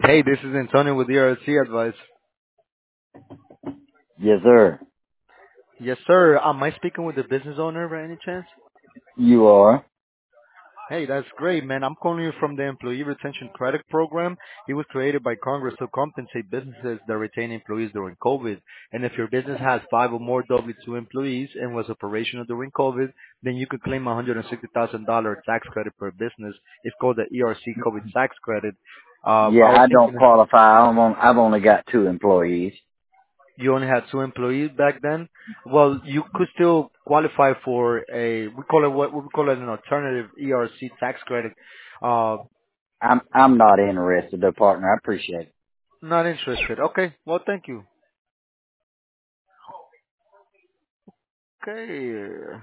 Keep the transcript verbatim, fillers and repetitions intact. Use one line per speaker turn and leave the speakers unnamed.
Hey, this is Antonio with E R C Advice.
Yes, sir.
Yes, sir. Am I speaking with the business owner by any chance?
You are.
Hey, that's great, man. I'm calling you from the Employee Retention Credit Program. It was created by Congress to compensate businesses that retain employees during COVID. And if your business has five or more W two employees and was operational during COVID, then you could claim a one hundred sixty thousand dollars tax credit per business. It's called the E R C COVID tax credit. Uh,
Yeah,
I was
I don't
thinking
qualify. I'm on, I've only got two employees.
you only had two employees back then, well, you could still qualify for a, we call it what we call it an alternative E R C tax credit. Uh,
I'm I'm not interested, though, partner. I appreciate it.
not interested. Okay. Well, thank you. Okay.